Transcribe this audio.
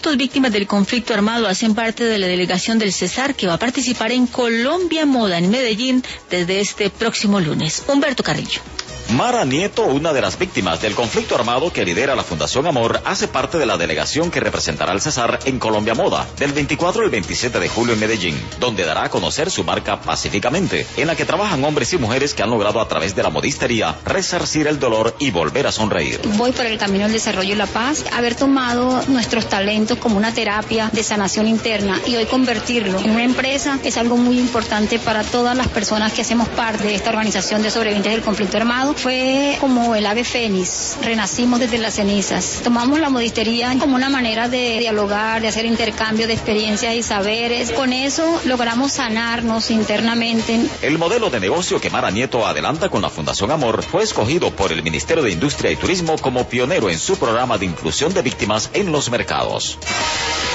Víctimas del conflicto armado hacen parte de la delegación del Cesar que va a participar en Colombia Moda en Medellín desde este próximo lunes. Humberto Carrillo. Mara Nieto, una de las víctimas del conflicto armado que lidera la Fundación Amor, hace parte de la delegación que representará al Cesar en Colombia Moda, del 24 al 27 de julio en Medellín, donde dará a conocer su marca Pacíficamente, en la que trabajan hombres y mujeres que han logrado a través de la modistería resarcir el dolor y volver a sonreír. Voy por el camino del desarrollo y la paz, haber tomado nuestros talentos como una terapia de sanación interna y hoy convertirlo en una empresa es algo muy importante para todas las personas que hacemos parte de esta organización de sobrevivientes del conflicto armado. Fue como el ave fénix, renacimos desde las cenizas. Tomamos la modistería como una manera de dialogar, de hacer intercambio de experiencias y saberes. Con eso logramos sanarnos internamente. El modelo de negocio que Mara Nieto adelanta con la Fundación Amor fue escogido por el Ministerio de Industria y Turismo como pionero en su programa de inclusión de víctimas en los mercados.